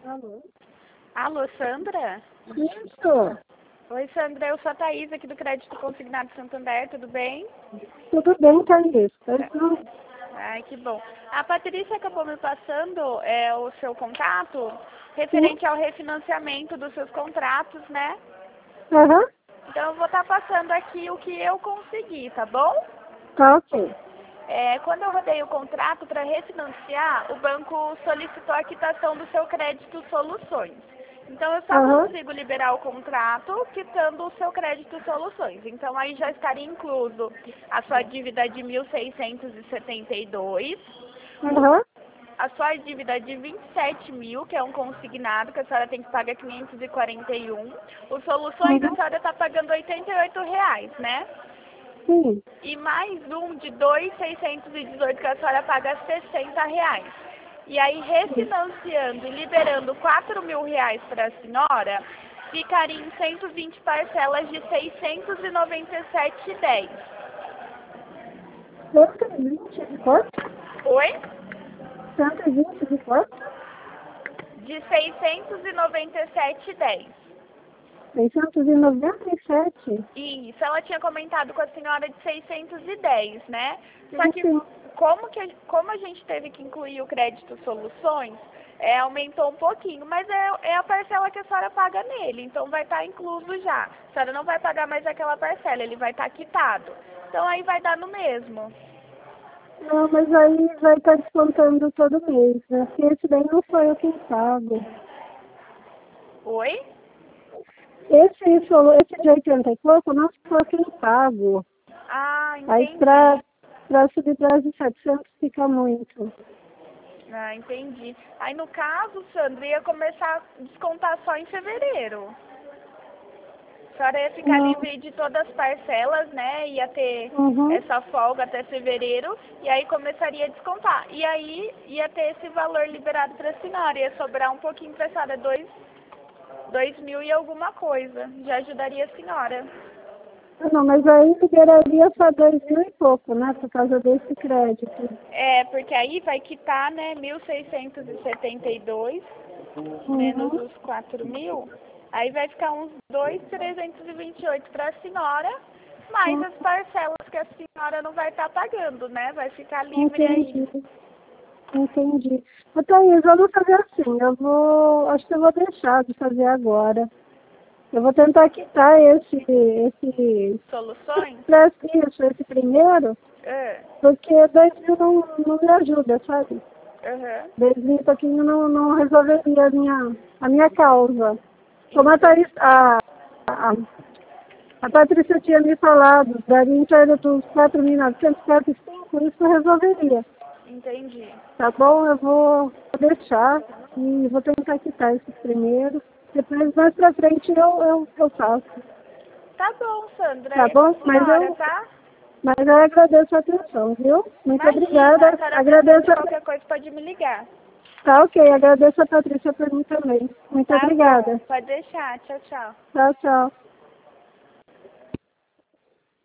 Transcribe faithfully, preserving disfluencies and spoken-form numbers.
Alô? Alô, Sandra? Isso. Oi, Sandra, eu sou a Thaís aqui do Crédito Consignado Santander, tudo bem? Tudo bem, Thaís? Tudo. Ai, que bom. A Patrícia acabou me passando é, o seu contato referente ao refinanciamento dos seus contratos, né? Aham. Então eu vou estar passando aqui o que eu consegui, tá bom? Tá ok. É, quando eu rodei o contrato para refinanciar, o banco solicitou a quitação do seu crédito soluções. Então eu só Aham. consigo liberar o contrato quitando o seu crédito soluções. Então aí já estaria incluso a sua dívida de mil seiscentos e setenta e dois, Aham. a sua dívida de vinte e sete mil, que é um consignado, que a senhora tem que pagar quinhentos e quarenta e um. Os soluções a Uhum. senhora está pagando oitenta e oito reais, né? Sim. E mais um de dois mil seiscentos e dezoito que a senhora paga sessenta reais. E aí, refinanciando e liberando quatro mil reais para a senhora, ficaria em cento e vinte parcelas de seiscentos e noventa e sete reais e dez centavos. cento e vinte de quanto? Oi? cento e vinte de quanto? De seiscentos e noventa e sete reais e dez centavos. seiscentos e noventa e sete. Isso, ela tinha comentado com a senhora de seiscentos e dez, né? Só Sim, que sim. como, que como a gente teve que incluir o crédito soluções, é, aumentou um pouquinho, mas é, é a parcela que a senhora paga nele, então vai estar incluso já. A senhora não vai pagar mais aquela parcela, ele vai estar quitado. Então aí vai dar no mesmo. Não, mas aí vai estar descontando todo mês, né? Porque esse daí não sou eu quem pago. Oi? Esse, solo- esse de oitenta e pouco não sou eu quem pago. Ah, Aí entendi. pra, pra subir para os setecentos fica muito. Ah, entendi. Aí no caso, Sandra, ia começar a descontar só em fevereiro. A senhora ia ficar Não. livre de todas as parcelas, né? Ia ter Uhum. essa folga até fevereiro e aí começaria a descontar. E aí ia ter esse valor liberado para a senhora, ia sobrar um pouquinho para a senhora, dois, dois mil e alguma coisa. Já ajudaria a senhora. Não, mas aí liberaria só dois mil e pouco, né? Por causa desse crédito. É, porque aí vai quitar, né, mil seiscentos e setenta e dois menos Uhum. os quatro mil, aí vai ficar uns dois mil trezentos e vinte e oito para a senhora, mais Uhum. as parcelas que a senhora não vai estar pagando, né? Vai ficar livre aí. Entendi. Entendi. Ô, Thaís, vamos fazer assim. Eu vou. Acho que eu vou deixar de fazer agora. Eu vou tentar quitar esse. esse. Soluções? Isso, esse primeiro, É. porque dois mil não, não me ajuda, sabe? Aham. Dois mil e pouquinho não, não resolveria a minha, a minha causa. Como a Thaís, a, a, a Patrícia tinha me falado, daria em torno dos quatro mil novecentos e quarenta e cinco, isso resolveria. Entendi. Tá bom? Eu vou deixar e vou tentar quitar esse primeiro. Depois, mais pra frente, eu, eu, eu faço. Tá bom, Sandra. Tá É com bom? a Mas senhora, eu, tá? mas eu agradeço a atenção, viu? Muito Imagina, a obrigada. senhora precisando Agradeço de a... qualquer coisa pode me ligar. Tá ok, agradeço a Patrícia por mim também. Muito Tá bom, obrigada. pode deixar. Tchau, tchau. Tchau, tchau.